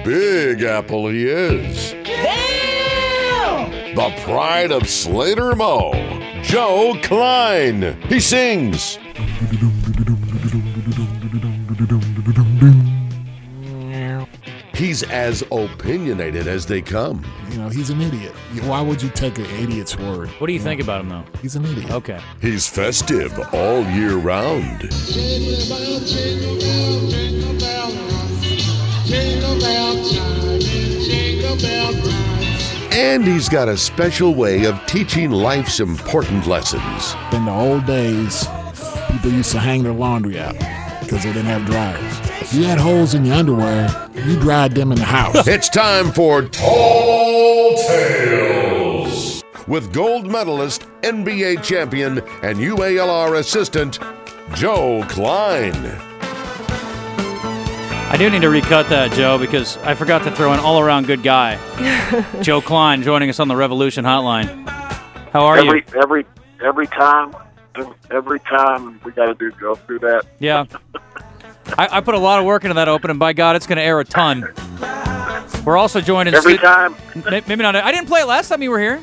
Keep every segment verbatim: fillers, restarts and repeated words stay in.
Big Apple he is. Damn! The pride of Slater Mo, Joe Klein. He sings. He's as opinionated as they come. You know, he's an idiot. Why would you take an idiot's word? What do you think about him, though? He's an idiot. Okay. He's festive all year round. And he's got a special way of teaching life's important lessons. In the old days, people used to hang their laundry out because they didn't have dryers. If you had holes in your underwear, you dried them in the house. It's time for Tall Tales with gold medalist, N B A champion, and U A L R assistant, Joe Klein. I do need to recut that, Joe, because I forgot to throw an all-around good guy. Joe Klein joining us on the Revolution Hotline. How are every, you? Every every time, every time we got to do go through that. Yeah. I, I put a lot of work into that open, and by God, it's going to air a ton. We're also joined in every time. Maybe not. I didn't play it last time you were here.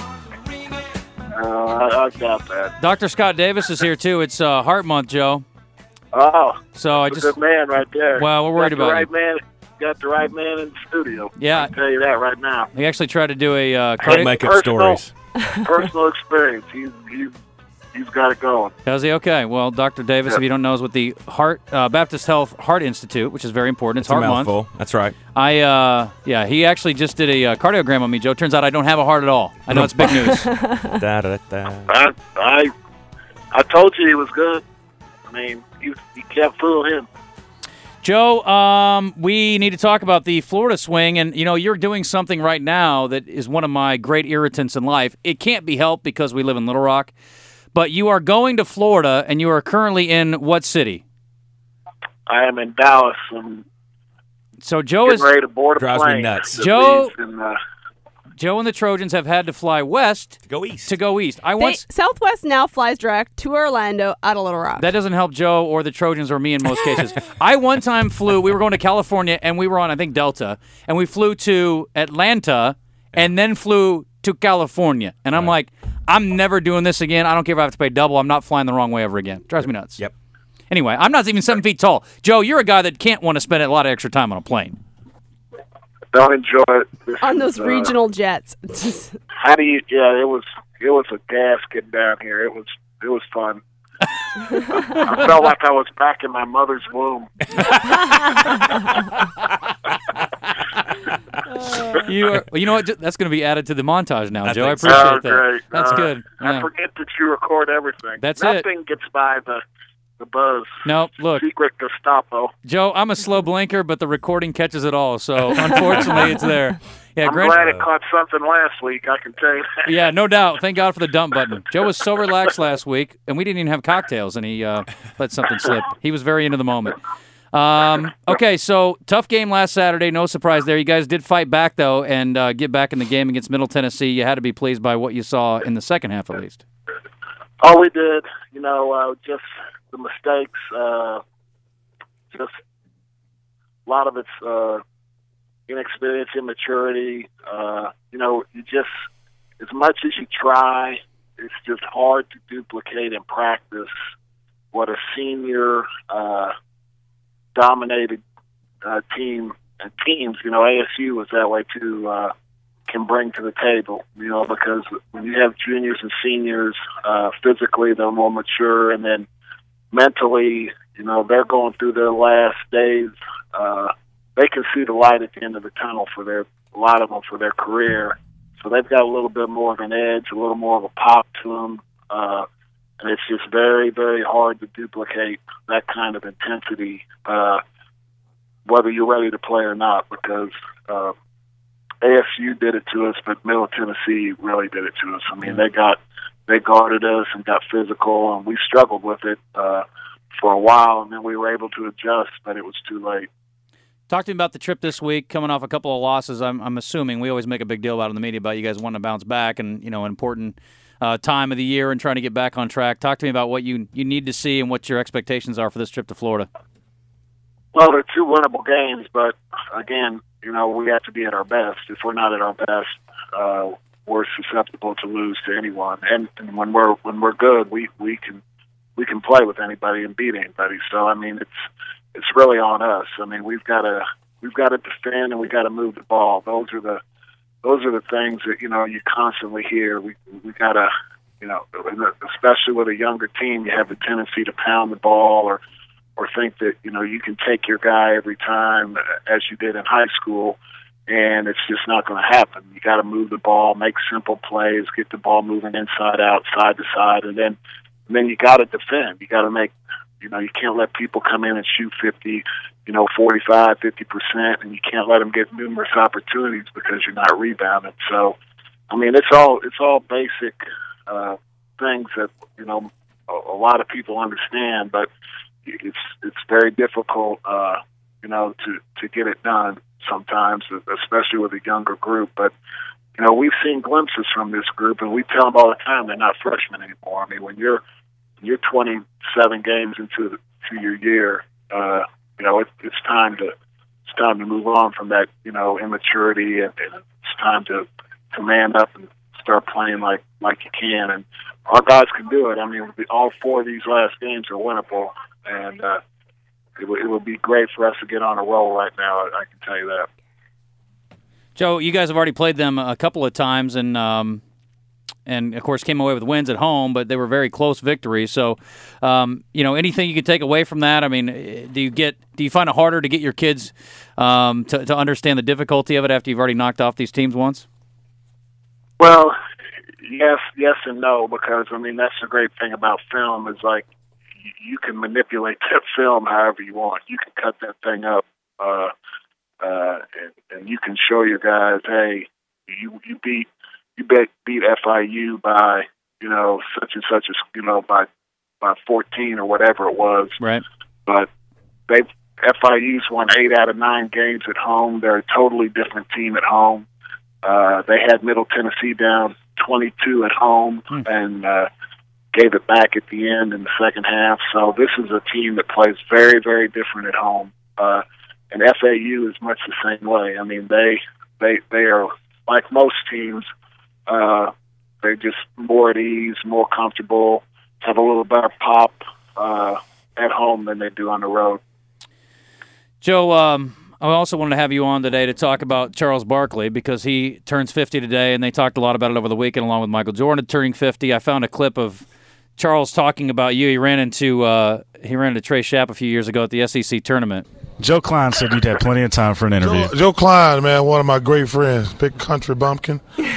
Uh, I, I got that. Doctor Scott Davis is here too. It's uh, Heart Month, Joe. Oh, so I that's just a good man right there. Well, we're worried got the about right you. man. Got the right man in the studio. Yeah, I can tell you that right now. He actually tried to do a uh, cardi- make up stories. Personal experience. He's he's he's got it going. Does he? Okay. Well, Doctor Davis, Yep. if you don't know, is with the Heart uh, Baptist Health Heart Institute, which is very important. It's, It's a Heart mouthful. Month. That's right. I uh, yeah, he actually just did a uh, cardiogram on me, Joe. Turns out I don't have a heart at all. I know it's big news. da, da, da. I I I told you he was good. I mean, you you can't fool him. Joe, um, we need to talk about the Florida swing, and you know you're doing something right now that is one of my great irritants in life. It can't be helped because we live in Little Rock, but you are going to Florida, and you are currently in what city? I am in Dallas and so Joe getting is ready to board a drives plane. me nuts. that Joe- leaves in, uh, Joe and the Trojans have had to fly west To go east. to go east. I They, once Southwest now flies direct to Orlando out of Little Rock. that doesn't help Joe or the Trojans or me in most cases. I one time flew. We were going to California, and we were on I think Delta, and we flew to Atlanta, and then flew to California. And I'm like, I'm never doing this again. I don't care if I have to pay double. I'm not flying the wrong way ever again. Drives me nuts. Yep. Anyway, I'm not even seven feet tall. Joe, you're a guy that can't want to spend a lot of extra time on a plane. don't enjoy it. This on is, those uh, regional jets. How do you? Yeah, it was it was a gas getting down here. It was it was fun. I felt like I was back in my mother's womb. You are, well, you know what? That's going to be added to the montage now, I Joe. I think so. appreciate Oh, that. great. That's Uh, good. I Yeah. forget that you record everything. That's it. Nothing gets by the the buzz. No, look, Secret Gestapo. Joe, I'm a slow blinker, but the recording catches it all. So unfortunately, it's there. Yeah, I'm great. glad it caught something last week. I can tell you that. Yeah, no doubt. Thank God for the dump button. Joe was so relaxed last week, and we didn't even have cocktails, and he uh, let something slip. He was very into the moment. Um, okay, so tough game last Saturday. No surprise there. You guys did fight back, though, and uh, get back in the game against Middle Tennessee. You had to be pleased by what you saw in the second half, at least. All we did, you know, uh, just the mistakes, uh, just a lot of it's uh, inexperience, immaturity. Uh, you know, you just, as much as you try, it's just hard to duplicate in practice what a senior uh, dominated uh, team and teams, you know, A S U was that way too, uh, can bring to the table, you know, because when you have juniors and seniors, uh, physically they're more mature, and then mentally, you know, they're going through their last days. Uh, they can see the light at the end of the tunnel for their, a lot of them for their career. So they've got a little bit more of an edge, a little more of a pop to them. Uh, and it's just very, very hard to duplicate that kind of intensity, uh, whether you're ready to play or not, because, uh, A S U did it to us, but Middle Tennessee really did it to us. I mean, they got they guarded us and got physical, and we struggled with it uh, for a while, and then we were able to adjust, but it was too late. Talk to me about the trip this week, coming off a couple of losses. I'm, I'm assuming we always make a big deal about it in the media about you guys wanting to bounce back, and you know, an important uh, time of the year and trying to get back on track. Talk to me about what you you need to see and what your expectations are for this trip to Florida. Well, they're two winnable games, but again, you know, we have to be at our best. If we're not at our best, uh, we're susceptible to lose to anyone. And, and when we're when we're good, we, we can we can play with anybody and beat anybody. So I mean, it's it's really on us. I mean, we've got to we've got to defend and we've got to move the ball. Those are the those are the things that you know you constantly hear. We we got to you know, especially with a younger team, you have a tendency to pound the ball or or think that you know you can take your guy every time as you did in high school. And it's just not going to happen. You got to move the ball, make simple plays, get the ball moving inside out, side to side, and then and then you got to defend. You got to make, you know, you can't let people come in and shoot fifty, you know, forty-five, fifty percent, and you can't let them get numerous opportunities because you're not rebounding. So, I mean, it's all it's all basic uh, things that you know a, a lot of people understand, but it's it's very difficult, uh, you know, to to get it done sometimes, especially with a younger group. But, you know, we've seen glimpses from this group, and we tell them all the time they're not freshmen anymore. I mean, when you're you're twenty-seven games into the, to your year, uh, you know, it, it's time to it's time to move on from that, you know, immaturity, and, and it's time to, to man up and start playing like, like you can. And our guys can do it. I mean, all four of these last games are winnable, and uh, It would, it would be great for us to get on a roll right now, I can tell you that. Joe, you guys have already played them a couple of times, and um, and of course came away with wins at home, but they were very close victories. So, um, you know, anything you could take away from that? I mean, do you get do you find it harder to get your kids um, to to understand the difficulty of it after you've already knocked off these teams once? Well, yes, yes, and no, because I mean that's the great thing about film is like. You can manipulate that film however you want. You can cut that thing up, uh, uh, and, and you can show your guys, hey, you you beat you beat, beat F I U by you know such and such a you know by by fourteen or whatever it was. Right. But they F I U's won eight out of nine games at home. They're a totally different team at home. Uh, they had Middle Tennessee down twenty-two at home, hmm. and uh, gave it back at the end in the second half. So this is a team that plays very, very different at home. Uh, and F A U is much the same way. I mean, they they they are like most teams. Uh, they're just more at ease, more comfortable, have a little better pop uh, at home than they do on the road. Joe, um, I also wanted to have you on today to talk about Charles Barkley because he turns fifty today, and they talked a lot about it over the weekend along with Michael Jordan turning fifty. I found a clip of Charles talking about you. He ran into uh, he ran into Trey Schapp a few years ago at the S E C tournament. Joe Klein said you'd had plenty of time for an interview. Joe, Joe Klein, man, one of my great friends, big country bumpkin.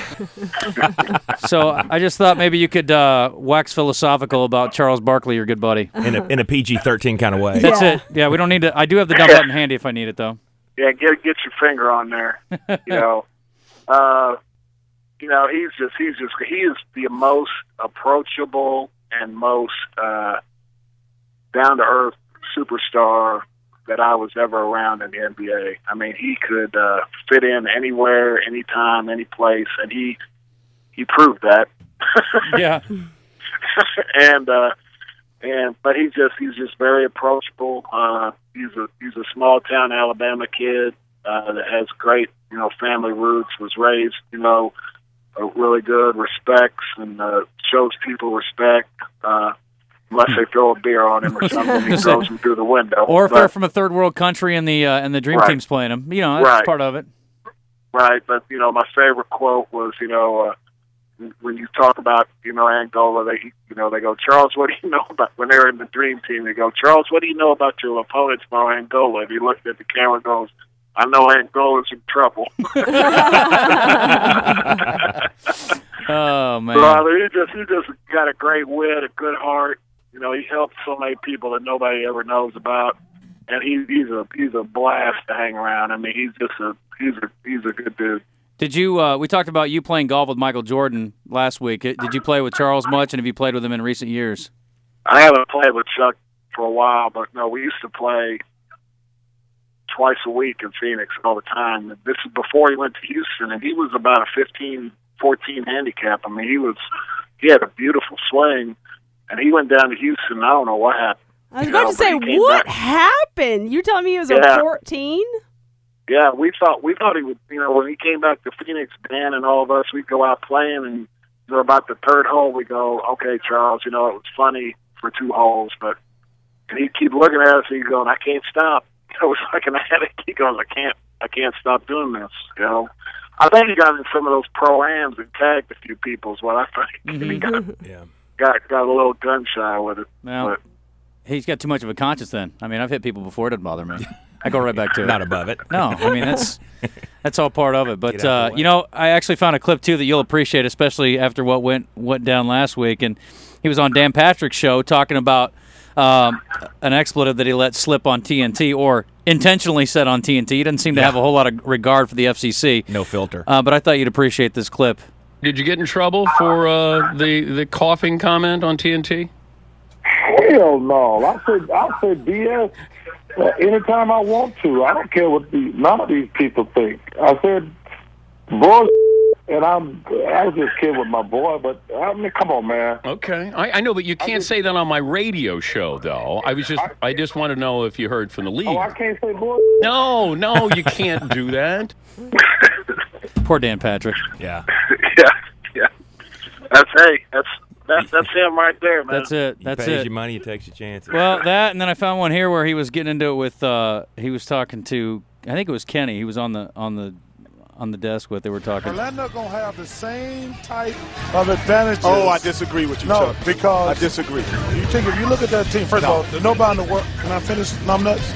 So I just thought maybe you could uh, wax philosophical about Charles Barkley, your good buddy, in a in a P G thirteen kind of way. That's yeah. it. Yeah, we don't need to. I do have the dumb button handy if I need it though. Yeah, get get your finger on there. You know, uh, you know he's just he's just he is the most approachable and most uh, down to earth superstar that I was ever around in the N B A. I mean, he could uh, fit in anywhere, anytime, any place, and he he proved that. Yeah. and uh, and but he's just he's just very approachable. Uh, he's a he's a small town Alabama kid uh, that has great you know family roots. Was raised you know uh, really good, respects and uh, shows people respect. Uh, Unless they throw a beer on him or something, he throws him through the window. Or if but, they're from a third world country and the uh, and the Dream right. Team's playing him, you know that's right. part of it. Right, but you know my favorite quote was you know uh, when you talk about you know Angola, they you know they go, Charles, what do you know about when they're in the Dream Team? They go, Charles, what do you know about your opponents from Angola? And he looked at the camera and goes, I know Angola's in trouble. Oh man, brother, he just he just got a great wit, a good heart. You know, he helped so many people that nobody ever knows about, and he, he's a he's a blast to hang around. I mean, he's just a he's a he's a good dude. Did you? Uh, we talked about you playing golf with Michael Jordan last week. Did you play with Charles much, and have you played with him in recent years? I haven't played with Chuck for a while, but no, we used to play twice a week in Phoenix all the time. This is before he went to Houston, and he was about a fifteen, fourteen handicap. I mean, he was he had a beautiful swing. And he went down to Houston. I don't know what happened. I was you about know, to say, what back. happened? You're telling me he was Yeah. a fourteen? Yeah, we thought we thought he would. You know, when he came back to Phoenix, Dan and all of us, we'd go out playing, and you know, about the third hole, we go, "Okay, Charles, you know, it was funny for two holes, but." And he'd keep looking at us, and he'd go, "I can't stop." It was like an addict. He goes, "I can't, I can't stop doing this." You know, I think he got in some of those pro-ams and tagged a few people. Is what I think. Mm-hmm. He got, Yeah. got got a little gun shy with it. Well, but, he's got too much of a conscience then. I mean, I've hit people before. It doesn't bother me. I go right back to it. Not above it. No, I mean, that's that's all part of it. But, Get out uh, the way. you know, I actually found a clip, too, that you'll appreciate, especially after what went went down last week. And he was on Dan Patrick's show talking about um, an expletive that he let slip on T N T or intentionally said on T N T. He doesn't seem to Yeah. have a whole lot of regard for the F C C. No filter. Uh, but I thought you'd appreciate this clip. Did you get in trouble for uh, the the coughing comment on T N T? Hell no. I said I said B S uh, anytime I want to. I don't care what the, none of these people think. I said, boy, and I'm I was just kidding with my boy, but I mean, come on, man. Okay, I, I know, but you can't say that on my radio show, though. I was just I just want to know if you heard from the league. Oh, I can't say boy. No, no, you can't do that. Poor Dan Patrick. Yeah. yeah, yeah. That's hey, that's that's that's him right there, man. That's it. He That's pays it. you money, he takes your chances. Well, that, and then I found one here where he was getting into it with. Uh, he was talking to, I think it was Kenny. He was on the on the on the desk with. They were talking. Orlando gonna have the same type of advantages. Oh, I disagree with you, No, Chuck. because I disagree. you think if you look at that team, first No. of all, nobody in the world. Can I finish? I'm nuts.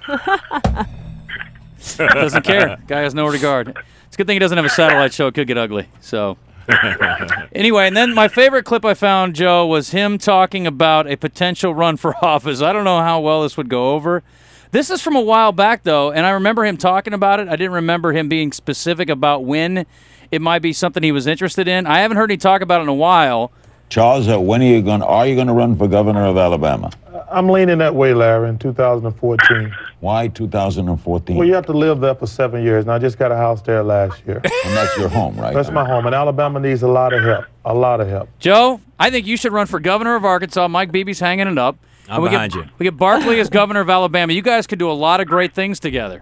Doesn't care. Guy has no regard. It's a good thing he doesn't have a satellite show. It could get ugly. So, anyway, and then my favorite clip I found, Joe, was him talking about a potential run for office. I don't know how well this would go over. This is from a while back, though, and I remember him talking about it. I didn't remember him being specific about when it might be something he was interested in. I haven't heard him talk about it in a while. Charles, uh, when are you going? Are you going to run for governor of Alabama? I'm leaning that way, Larry. In two thousand fourteen. Why two thousand fourteen? Well, you have to live there for seven years, and I just got a house there last year. And that's your home, right? That's my home, and Alabama needs a lot of help. A lot of help. Joe, I think you should run for governor of Arkansas. Mike Beebe's hanging it up. I'm And we behind get, you. We get Barkley as governor of Alabama. You guys could do a lot of great things together.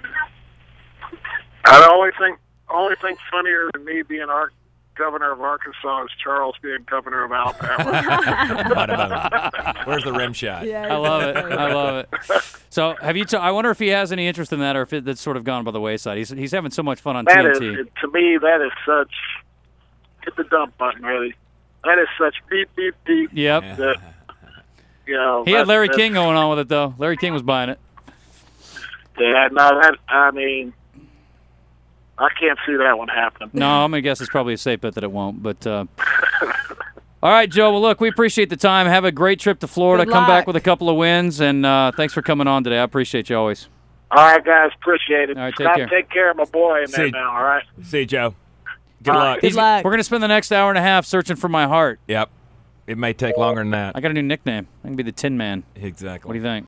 I only think only thing funnier than me being our governor of Arkansas is Charles being governor of Alabama. Not above it. Where's the rim shot? Yeah, I love it. I love it. So, have you? T- I wonder if he has any interest in that, or if it, that's sort of gone by the wayside. He's he's having so much fun on That is, T N T. it, to me, that is such. Hit the dump button, really. That is such beep beep beep. Yep. That, you know, He had that- Larry that- King going on with it, though. Larry King was buying it. Yeah, no, that I mean, I can't see that one happening. No, I'm gonna guess it's probably a safe bet that it won't. But uh, all right, Joe. Well, look, we appreciate the time. Have a great trip to Florida. Good Come back luck. with a couple of wins, and uh, thanks for coming on today. I appreciate you always. All right, guys, appreciate it. All right, take Scott, care. take care of my boy in See- there now. All right. See you, Joe. Good All luck. right. Good luck. We're gonna spend the next hour and a half searching for my heart. Yep. It may take longer than that. I got a new nickname. I can be the Tin Man. Exactly. What do you think?